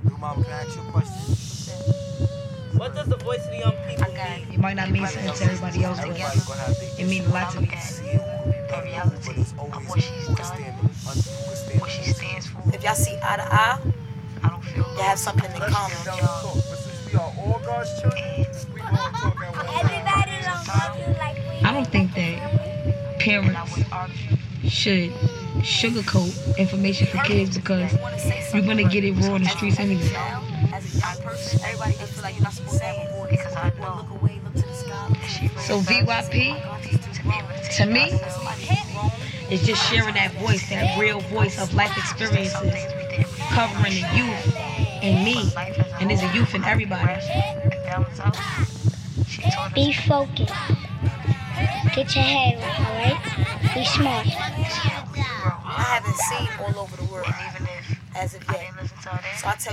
Little mama, can I ask you a question? What does the voice of the young people mean? It might not mean something to everybody else, but it means a lot to me. The reality of what she's done, what she stands for. If y'all see eye to eye, I don't feel you have something in common. But since we are all God's children, we all talk at one time. I don't think that parents should sugarcoat information for kids because you're gonna get it raw in the streets anyway. As a young person, everybody feel like you're not supposed to have a voice. because I know Look away, look to the sky. So VYP, to me, is just sharing that voice, that real voice of life experiences, covering the youth and me, and there's a youth in everybody. Be focused. Get your head right, alright? Be smart. I haven't seen all over the world as of yet. So I tell